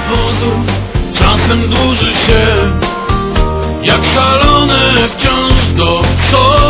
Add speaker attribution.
Speaker 1: pozór czasem dłuży się, jak szalone wciąż do przodu.